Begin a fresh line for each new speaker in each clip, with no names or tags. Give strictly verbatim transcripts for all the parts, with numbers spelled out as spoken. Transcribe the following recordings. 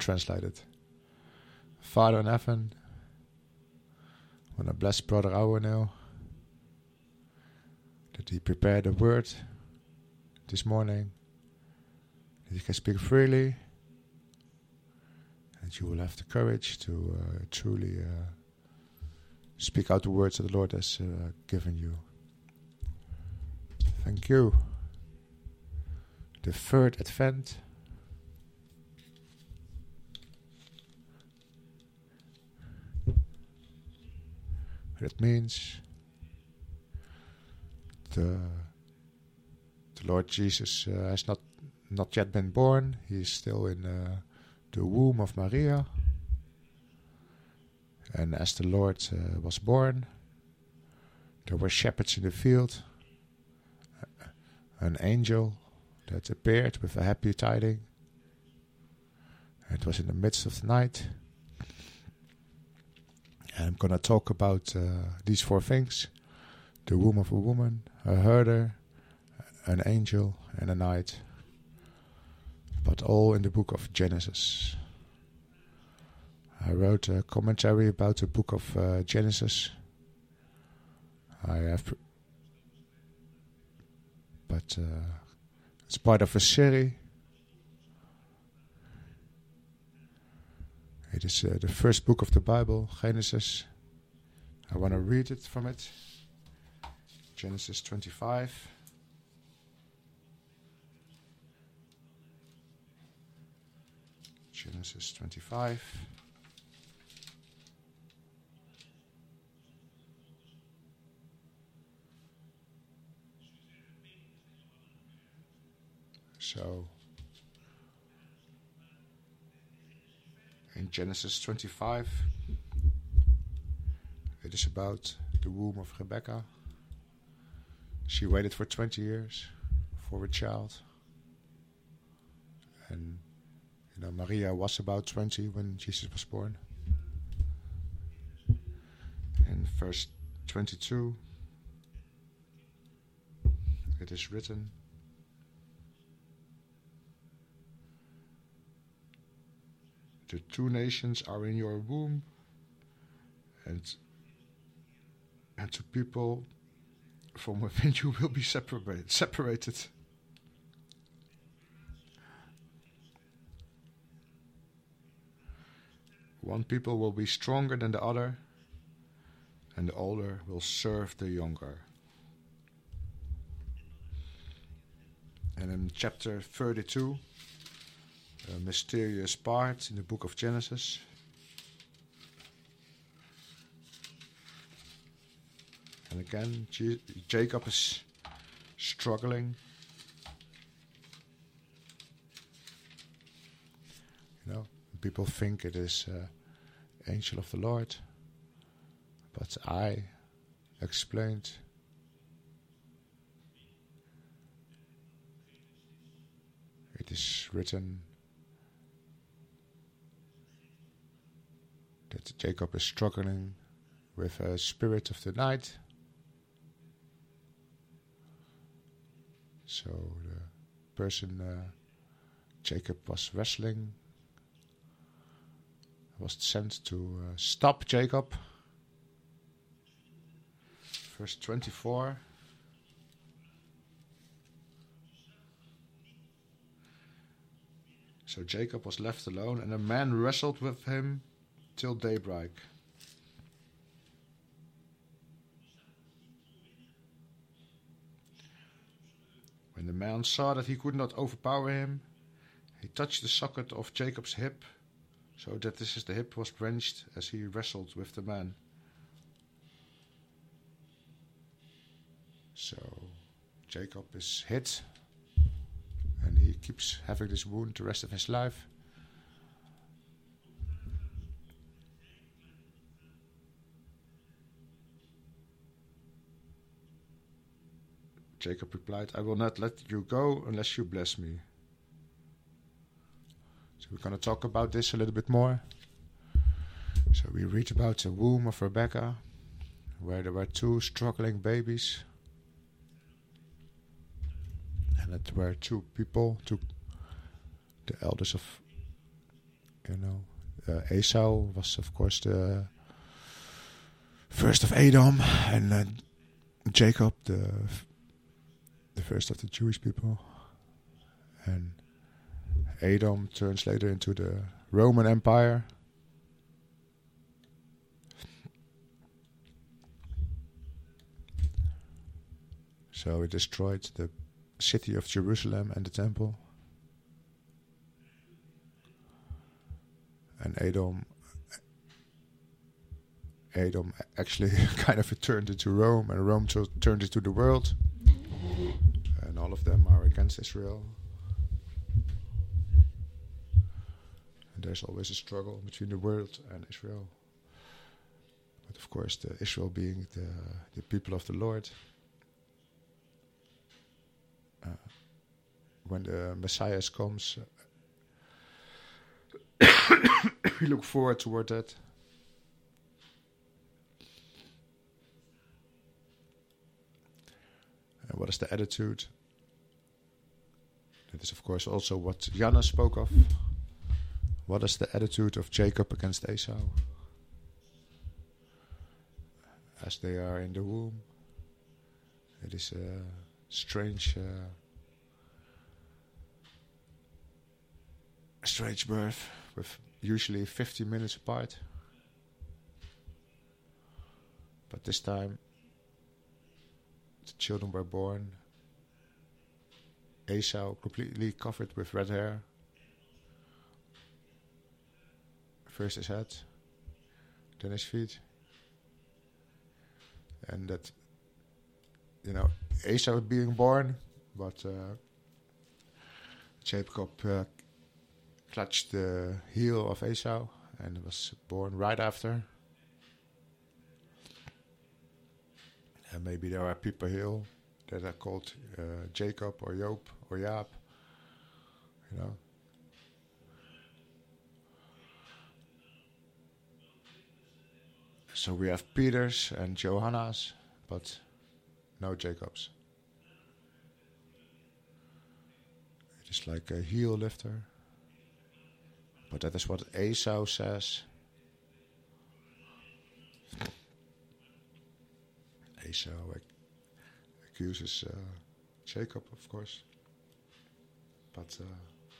translate it. Father in heaven, I want to bless Brother Auer now, that he prepared the word this morning, that he can speak freely, and you will have the courage to uh, truly uh, speak out the words that the Lord has uh, given you. Thank you. The third Advent. That means the the Lord Jesus uh, has not not yet been born. He is still in uh, the womb of Maria. And as the Lord uh, was born, there were shepherds in the field. An angel that appeared with a happy tiding. It was in the midst of the night. And I'm going to talk about uh, these four things. The womb of a woman, a herder, an angel, and a night. But all in the book of Genesis. I wrote a commentary about the book of uh, Genesis. I have... Pr- but uh, it's part of a series. It is uh, the first book of the Bible, Genesis. I want to read it from it. Genesis twenty-five. Genesis twenty-five. So, in Genesis twenty-five, it is about the womb of Rebecca. She waited for twenty years for a child. And, you know, Maria was about twenty when Jesus was born. In verse twenty-two, it is written, the two nations are in your womb, and and two people from within you will be separated. Separated. One people will be stronger than the other, and the older will serve the younger. And in chapter thirty-two, a mysterious part in the book of Genesis. And again, G- Jacob is struggling. You know, people think it is uh, angel of the Lord, but I explained it is written that Jacob is struggling with a spirit of the night. So the person uh, Jacob was wrestling was sent to uh, stop Jacob. Verse twenty-four. So Jacob was left alone, and a man wrestled with him till daybreak. When the man saw that he could not overpower him, he touched the socket of Jacob's hip, so that this is the hip was wrenched as he wrestled with the man. So Jacob is hit, and he keeps having this wound the rest of his life. Jacob replied, I will not let you go unless you bless me. So we're going to talk about this a little bit more. So we read about the womb of Rebecca, where there were two struggling babies. And it were two people, two, the elders of you know. Uh, Esau was, of course, the first of Edom, and uh, Jacob, the the first of the Jewish people. And Edom turns later into the Roman Empire. So it destroyed the city of Jerusalem and the temple. And Edom, Edom actually kind of turned into Rome, and Rome t- turned into the world. And all of them are against Israel. And there's always a struggle between the world and Israel. But of course, the Israel being the the people of the Lord. Uh, when the Messiah comes, we look forward toward that. And what is the attitude? That is, of course, also what Jana spoke of. What is the attitude of Jacob against Esau? As they are in the womb, it is a strange, uh, strange birth with usually fifty minutes apart. But this time, the children were born. Esau completely covered with red hair. First his head, then his feet. And that, you know, Esau being born, but uh, Jacob uh, clutched the heel of Esau and was born right after. And maybe there are people here that are called uh, Jacob or Job or Jaap, you know. So we have Peters and Johannas, but no Jacobs. It is like a heel lifter. But that is what Esau says. Esau ac- accuses uh, Jacob, of course. But uh,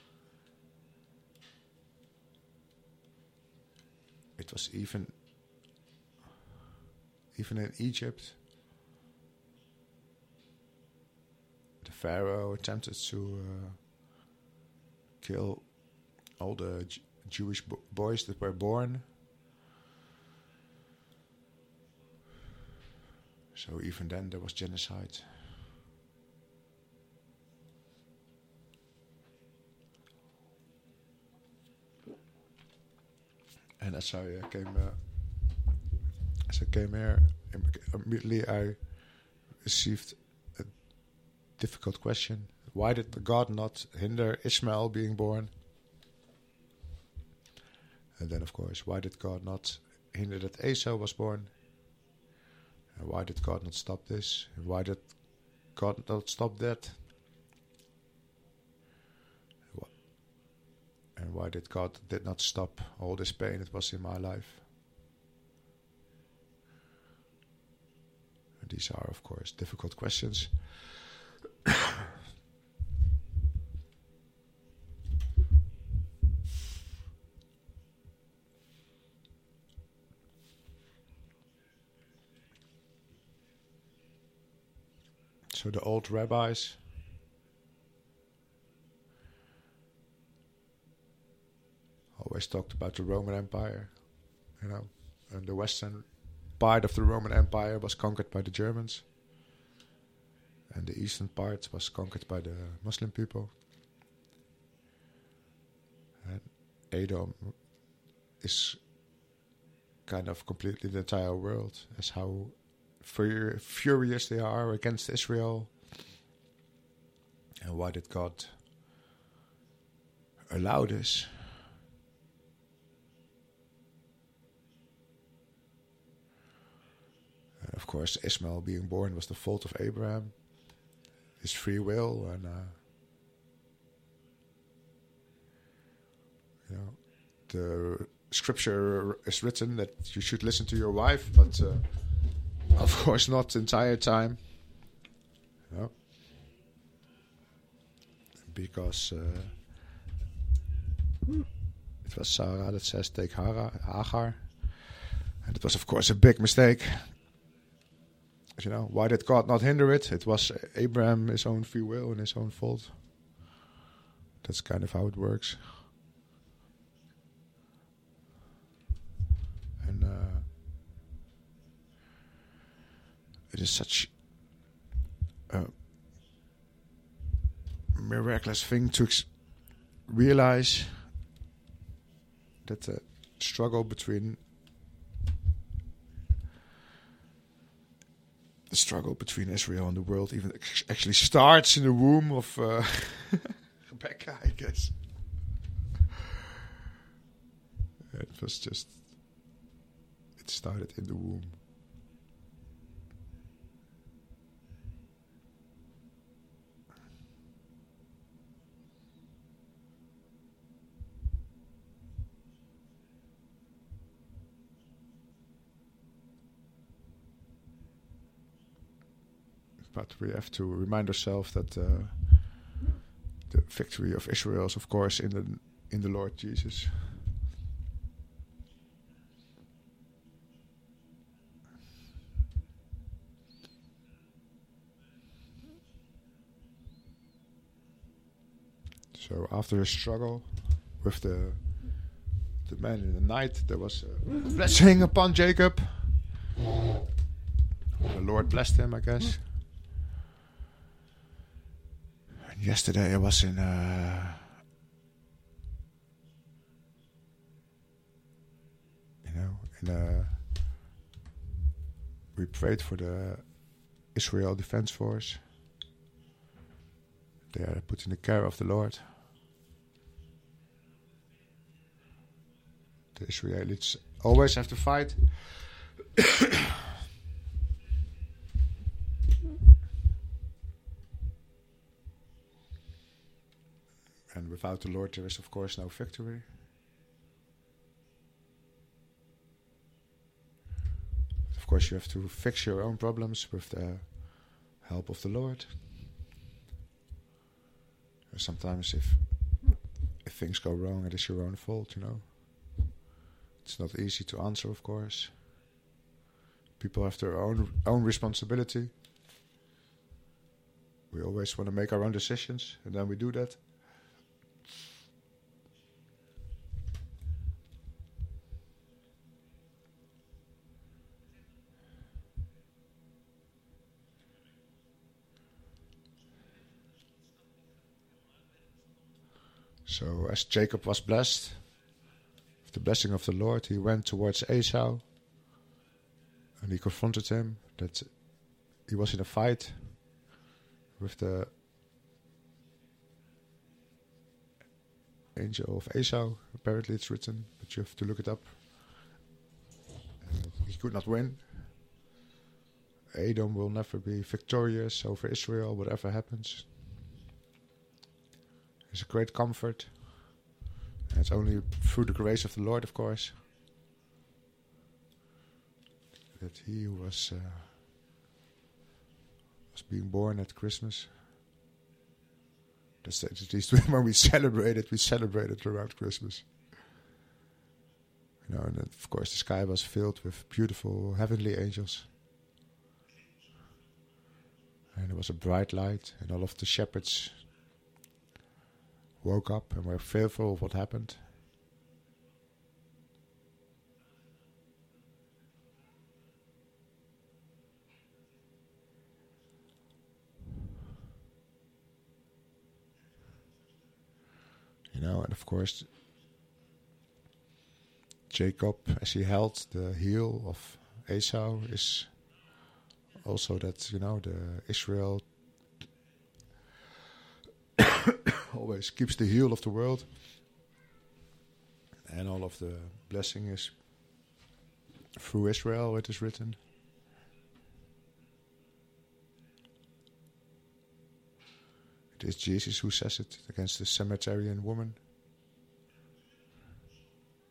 it was even... Even in Egypt, the Pharaoh attempted to uh, kill all the J- Jewish bo- boys that were born. So even then there was genocide. And as I uh, came... Uh, As I came here, immediately I received a difficult question. Why did God not hinder Ishmael being born? And then, of course, why did God not hinder that Esau was born? And why did God not stop this? And why did God not stop that? And why did God did not stop all this pain that was in my life? These are, of course, difficult questions. So the old rabbis always talked about the Roman Empire, you know, and the western part of the Roman Empire was conquered by the Germans, and the eastern part was conquered by the Muslim people. And Edom is kind of completely the entire world, as how fur- furious they are against Israel. And why did God allow this? Of course, Ishmael being born was the fault of Abraham, his free will, and uh, you know, the scripture is written that you should listen to your wife, but uh, of course not the entire time. No. Because uh, it was Sarah that says take Hara, Hagar. And it was of course a big mistake. You know, why did God not hinder it? It was Abraham, his own free will and his own fault. That's kind of how it works. And uh, it is such a miraculous thing to ex- realize that the struggle between the struggle between Israel and the world even ex- actually starts in the womb of uh, Rebecca, I guess. It was just, it started in the womb. But we have to remind ourselves that uh, the victory of Israel is, of course, in the in the Lord Jesus. So after a struggle with the the man in the night, there was a blessing upon Jacob. The Lord blessed him, I guess. Yesterday I was in uh, you know, in uh, we prayed for the Israel Defense Force. They are put in the care of the Lord. The Israelis always have to fight. And without the Lord, there is, of course, no victory. Of course, you have to fix your own problems with the help of the Lord. Sometimes if if things go wrong, it is your own fault, you know. It's not easy to answer, of course. People have their own own responsibility. We always want to make our own decisions, and then we do that. So as Jacob was blessed with the blessing of the Lord, he went towards Esau and he confronted him that he was in a fight with the angel of Esau. Apparently it's written, but you have to look it up. And he could not win. Edom will never be victorious over Israel, whatever happens. It's a great comfort. And it's only through the grace of the Lord, of course, that he was uh, was being born at Christmas. That's at least when we celebrate it, we celebrate it around Christmas. You know, and of course the sky was filled with beautiful heavenly angels. And there was a bright light, and all of the shepherds woke up and were fearful of what happened. You know, and of course, Jacob, as he held the heel of Esau, is also that, you know, the Israel always keeps the heel of the world, and all of the blessing is through Israel, it is written. It is Jesus who says it against the Samaritan woman.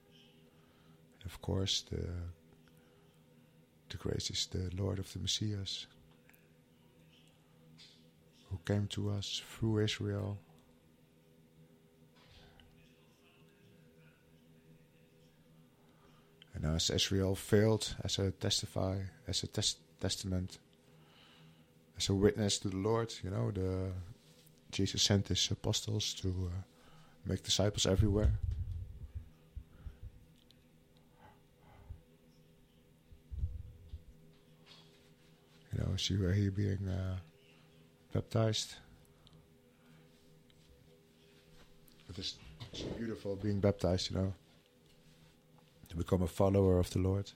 of course, the the grace is the Lord of the Messiah, who came to us through Israel. And as Israel failed as a testify, as a tes- testament, as a witness to the Lord, you know, the Jesus sent his apostles to uh, make disciples everywhere. You know, see where he being uh, baptized. It is it's beautiful being baptized, you know, to become a follower of the Lord,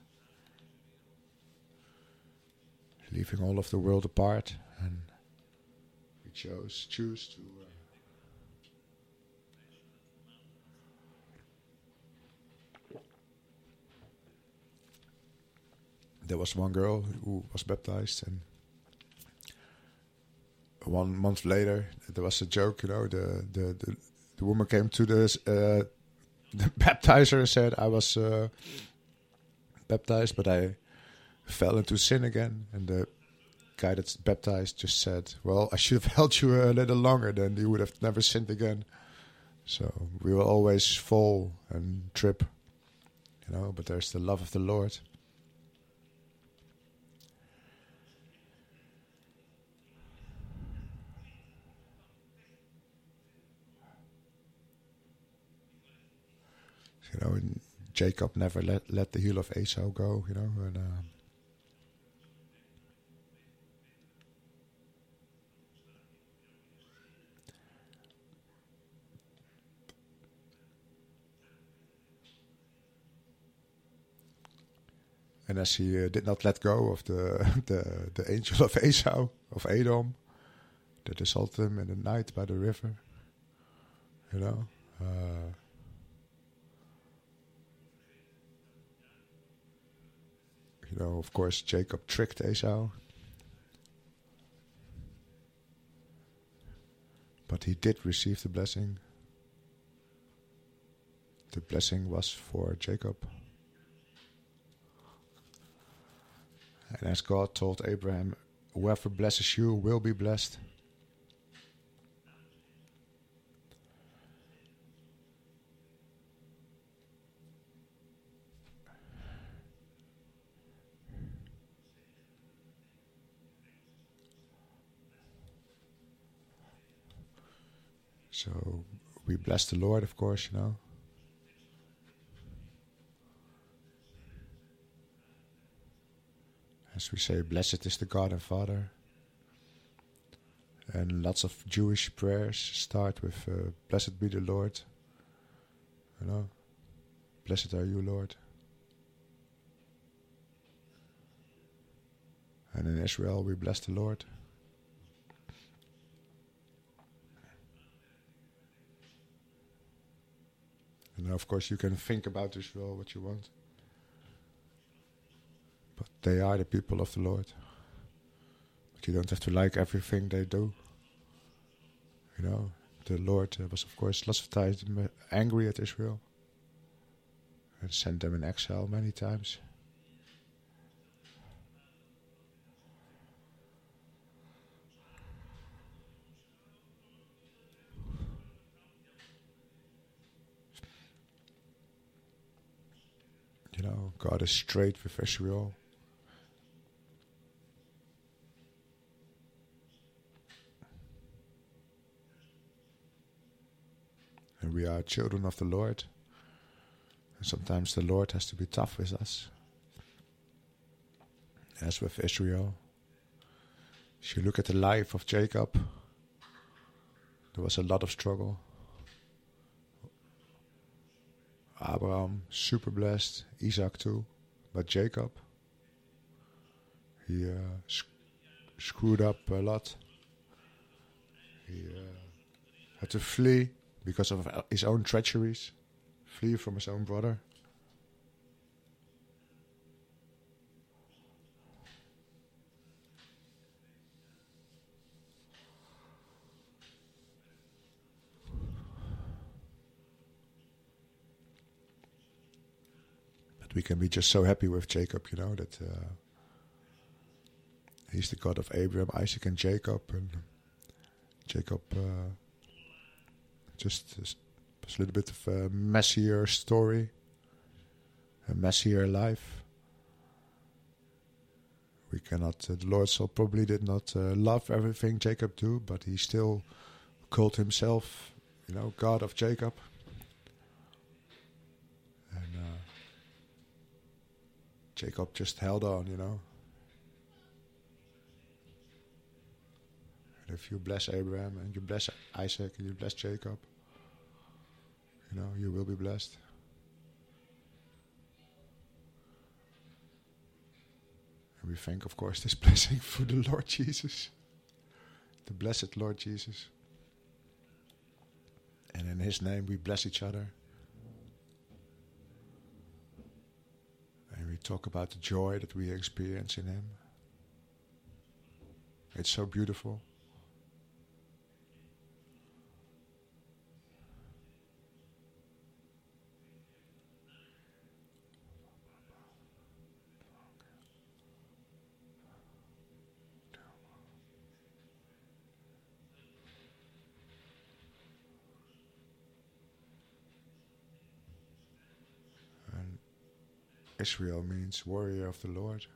leaving all of the world apart, and we chose choose to. Uh, there was one girl who was baptized, and one month later there was a joke. You know, the the the, the woman came to the uh, the baptizer and said, "I was uh, baptized, but I fell into sin again." And the guy that's baptized just said, "Well, I should have held you a little longer, then you would have never sinned again." So we will always fall and trip, you know. But there's the love of the Lord. You know, and Jacob never let let the heel of Esau go. You know, and uh, and as he uh, did not let go of the the the angel of Esau of Edom, that assaulted him in the night by the river. You know. Uh, You know, of course, Jacob tricked Esau. But he did receive the blessing. The blessing was for Jacob. And as God told Abraham, whoever blesses you will be blessed. So we bless the Lord, of course, you know. As we say, blessed is the God and Father. And lots of Jewish prayers start with, uh, blessed be the Lord. You know, blessed are you, Lord. And in Israel, we bless the Lord. And of course, you can think about Israel what you want. But they are the people of the Lord. But you don't have to like everything they do. You know, the Lord uh, was, of course, lots of times angry at Israel. And sent them in exile many times. You know, God is straight with Israel. And we are children of the Lord. And sometimes the Lord has to be tough with us. As with Israel. If you look at the life of Jacob, there was a lot of struggle. Abraham, super blessed. Isaac too. But Jacob, he uh, sc- screwed up a lot. He uh, had to flee because of his own treacheries. Flee from his own brother. that we can be just so happy with Jacob, you know, that uh, he's the God of Abraham, Isaac, and Jacob, and Jacob uh, just is a little bit of a messier story, a messier life. We cannot, uh, the Lord so probably did not uh, love everything Jacob do, but he still called himself, you know, God of Jacob. And uh, Jacob just held on, you know. And if you bless Abraham and you bless Isaac and you bless Jacob, you know, you will be blessed. And we thank, of course, this blessing for the Lord Jesus, the blessed Lord Jesus. And in His name we bless each other. And we talk about the joy that we experience in Him. It's so beautiful. Israel means warrior of the Lord.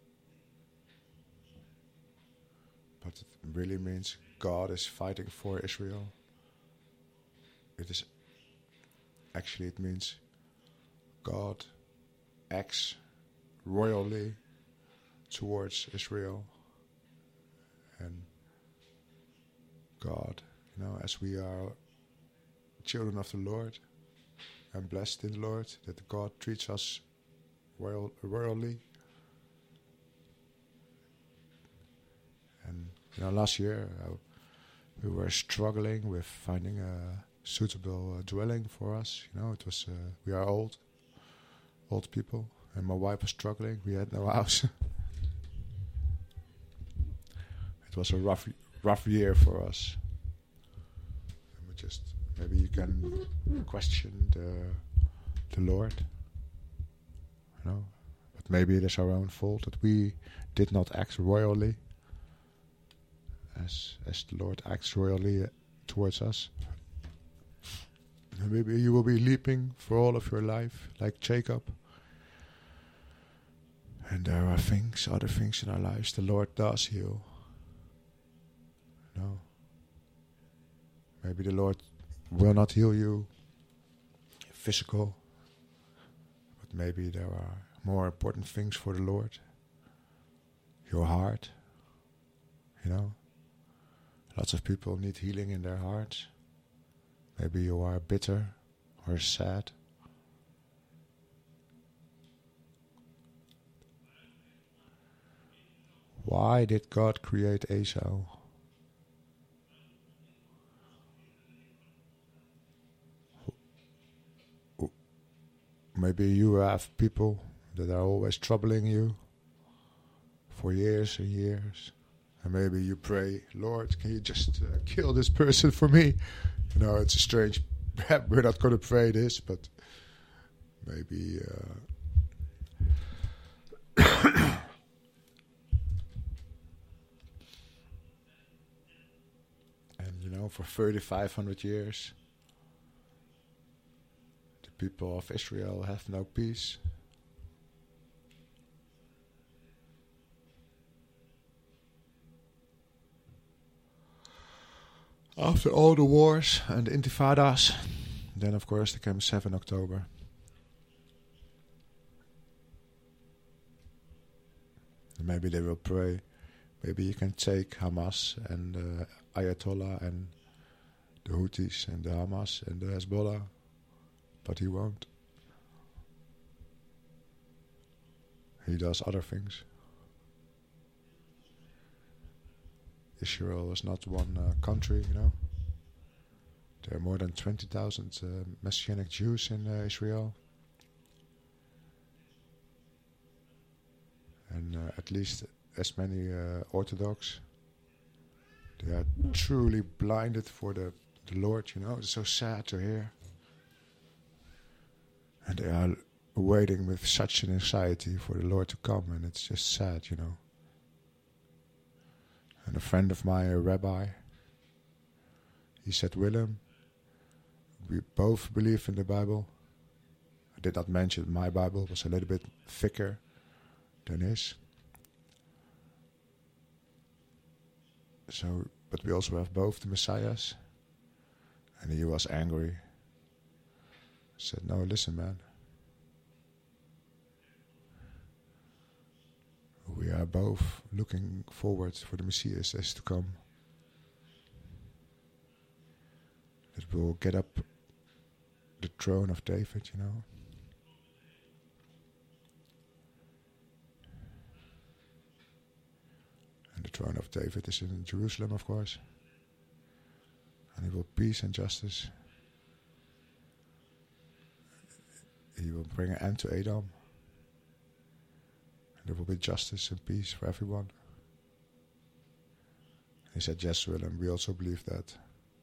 But it really means God is fighting for Israel. It is actually, it means God acts royally towards Israel. And God, you know, as we are children of the Lord and blessed in the Lord, that God treats us Royal, royally. And you know, last year uh, we were struggling with finding a suitable uh, dwelling for us. You know, it was uh, we are old, old people, and my wife was struggling. We had no house. It was a rough, rough year for us. And we just maybe you can question the the Lord. No, but maybe it is our own fault that we did not act royally as as the Lord acts royally uh, towards us. And maybe you will be leaping for all of your life like Jacob. And there are things, other things in our lives the Lord does heal. No. Maybe the Lord will not heal you physical. Maybe there are more important things for the Lord. Your heart, you know. Lots of people need healing in their hearts. Maybe you are bitter or sad. Why did God create Esau? Maybe you have people that are always troubling you for years and years. And maybe you pray, Lord, can you just uh, kill this person for me? You know, it's a strange, we're not going to pray this, but maybe... Uh, and, you know, for thirty-five hundred years... people of Israel have no peace. After all the wars and the intifadas, then of course there came seventh of October. And maybe they will pray. Maybe you can take Hamas and uh, Ayatollah and the Houthis and the Hamas and the Hezbollah. But he won't. He does other things. Israel is not one uh, country, you know. There are more than twenty thousand uh, Messianic Jews in uh, Israel. And uh, at least as many uh, Orthodox. They are truly blinded for the, the Lord, you know. It's so sad to hear. And they are waiting with such an anxiety for the Lord to come, and it's just sad, you know. And a friend of mine, a rabbi, he said, Willem, we both believe in the Bible. I did not mention my Bible, was a little bit thicker than his. So, but we also have both the Messiahs. And he was angry. I said, no, listen, man. We are both looking forward for the Messiah to come. That will get up the throne of David, you know. And the throne of David is in Jerusalem, of course. And he will peace and justice. He will bring an end to Edom. And there will be justice and peace for everyone. He said, yes, Willem, we also believe that.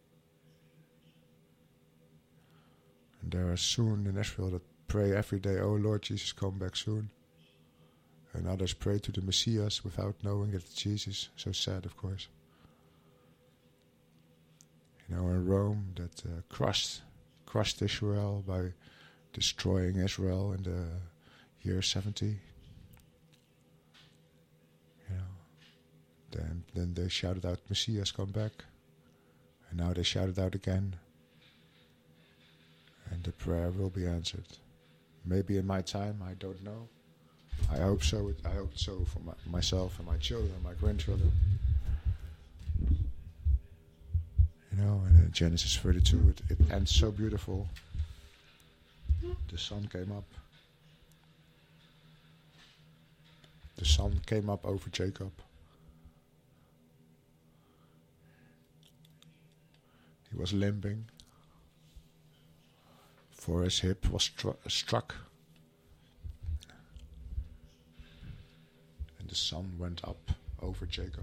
And there are soon in Israel that pray every day, oh Lord Jesus, come back soon. And others pray to the Messiah without knowing that it's Jesus. So sad, of course. You know, in Rome, that uh, crushed, crushed Israel by destroying Israel in the year seventy. You know, then then they shouted out, Messiah, come back. And now they shouted out again. And the prayer will be answered. Maybe in my time, I don't know. I hope so. I hope so for my, myself and my children, my grandchildren. You know, and in Genesis thirty-two, it, it ends so beautiful. The sun came up. The sun came up over Jacob. He was limping, for his hip was stru- struck. And the sun went up over Jacob.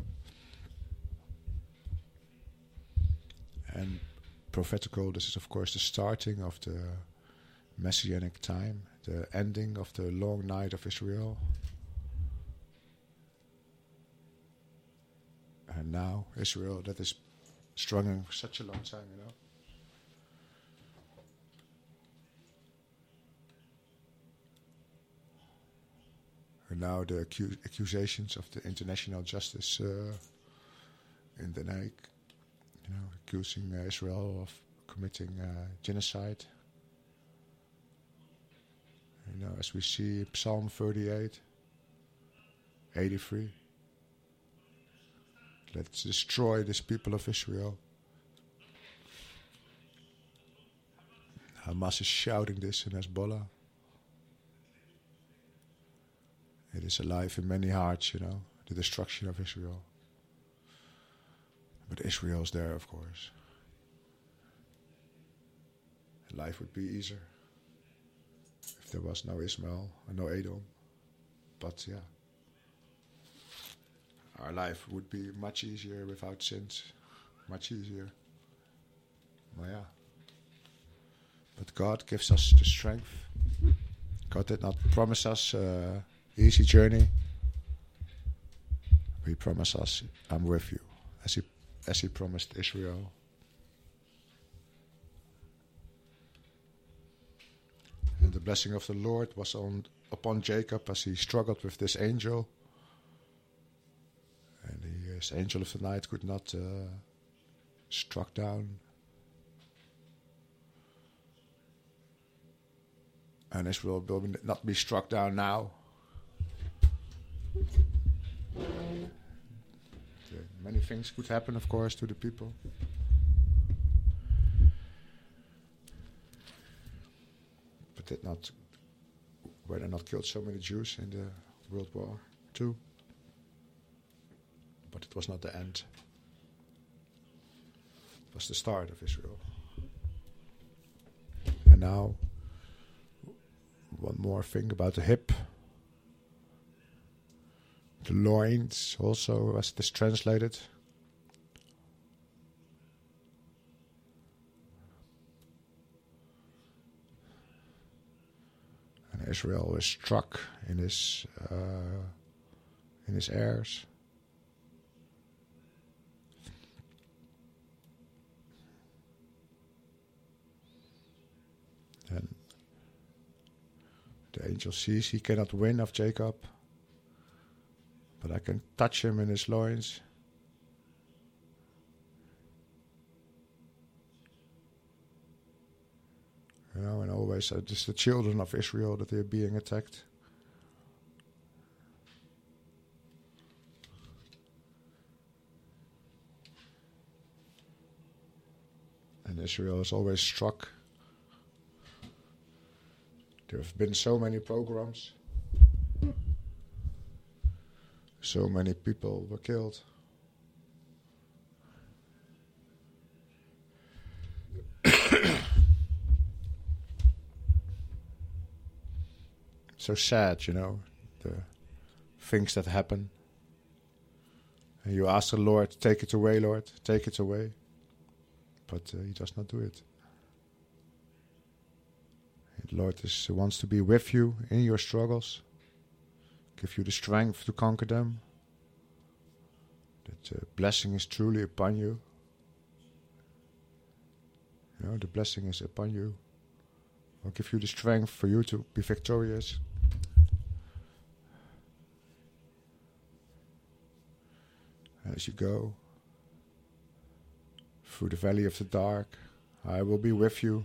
And prophetical, this is of course the starting of the Messianic time, the ending of the long night of Israel. And now Israel, that is struggling for such a long time, you know. And now the acu- accusations of the international justice uh, in The Hague, you know, accusing uh, Israel of committing uh, genocide. You know, as we see Psalm thirty-eight, eighty-three. Let's destroy this people of Israel. Hamas is shouting this in Hezbollah. It is alive in many hearts, you know, the destruction of Israel. But Israel is there, of course. Life would be easier if there was no Ishmael and no Edom. But yeah, our life would be much easier without sins. Much easier. Well, yeah. But God gives us the strength. God did not promise us an easy journey. He promised us, I'm with you, as he, as he promised Israel. And the blessing of the Lord was on upon Jacob as he struggled with this angel. And the, his angel of the night could not uh, struck down. And Israel will not be struck down now. Okay. Many things could happen, of course, to the people. But did not, were they not killed so many Jews in the World War Two? But it was not the end. It was the start of Israel. And now, one more thing about the hip. The loins also, as it is translated. And Israel is struck in his uh, in his heirs. And the angel sees he cannot win of Jacob, but I can touch him in his loins. You know, and always uh, just the children of Israel that they are being attacked. And Israel is always struck. There have been so many pogroms. So many people were killed. So sad, you know, the things that happen. And you ask the Lord, take it away, Lord, take it away. But uh, he does not do it. The Lord is, wants to be with you in your struggles, give you the strength to conquer them, that uh, blessing is truly upon you. You know, the blessing is upon you. Will give you the strength for you to be victorious. As you go through the valley of the dark, I will be with you.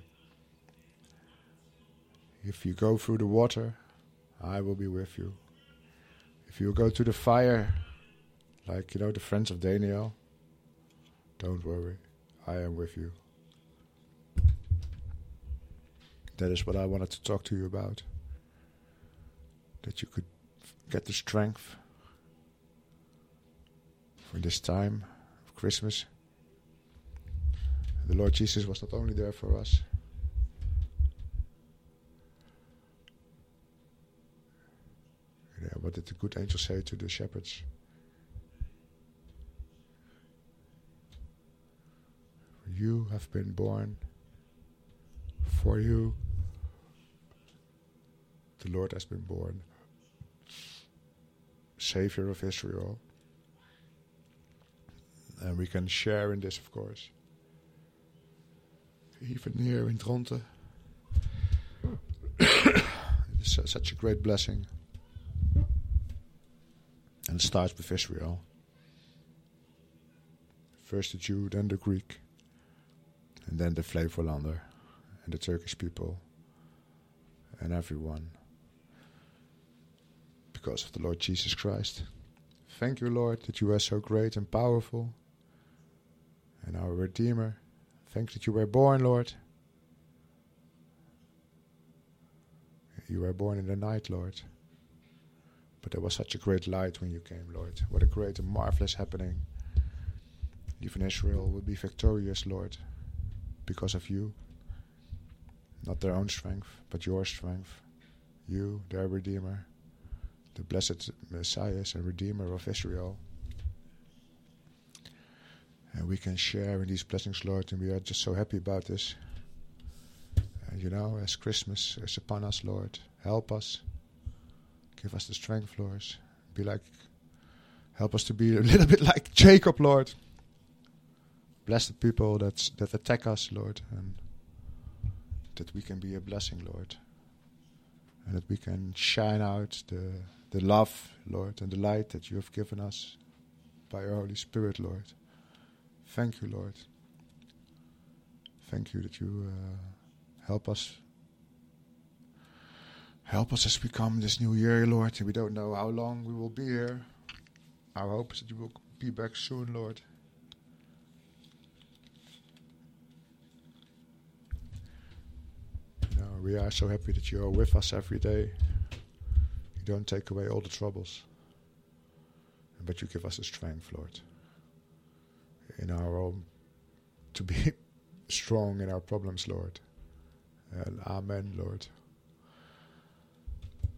If you go through the water, I will be with you. If you go to the fire, like, you know, the friends of Daniel, don't worry, I am with you. That is what I wanted to talk to you about. That you could get the strength for this time of Christmas. The Lord Jesus was not only there for us. Yeah, what did the good angel say to the shepherds? You have been born. For you, the Lord has been born. Savior of Israel. And we can share in this, of course. Even here in Dronten. It is uh, such a great blessing. And it starts with Israel. First the Jew, then the Greek. And then the Flevolander. And the Turkish people. And everyone. Because of the Lord Jesus Christ. Thank you, Lord, that you are so great and powerful. And our Redeemer. Thank you that you were born, Lord. You were born in the night, Lord. But there was such a great light when you came, Lord. What a great and marvelous happening. Even Israel will be victorious, Lord, because of you. Not their own strength, but your strength. You, their Redeemer, the blessed Messiah and Redeemer of Israel. And we can share in these blessings, Lord, and we are just so happy about this. And you know, as Christmas is upon us, Lord, help us. Give us the strength, Lord. Be like, help us to be a little bit like Jacob, Lord. Bless the people that that attack us, Lord, and that we can be a blessing, Lord, and that we can shine out the the love, Lord, and the light that you have given us by your Holy Spirit, Lord. Thank you, Lord. Thank you that you uh, help us. Help us as we come this new year, Lord. And we don't know how long we will be here. Our hope is that you will be back soon, Lord. You know, we are so happy that you are with us every day. You don't take away all the troubles, but you give us the strength, Lord, in our own, to be strong in our problems, Lord. And amen, Lord.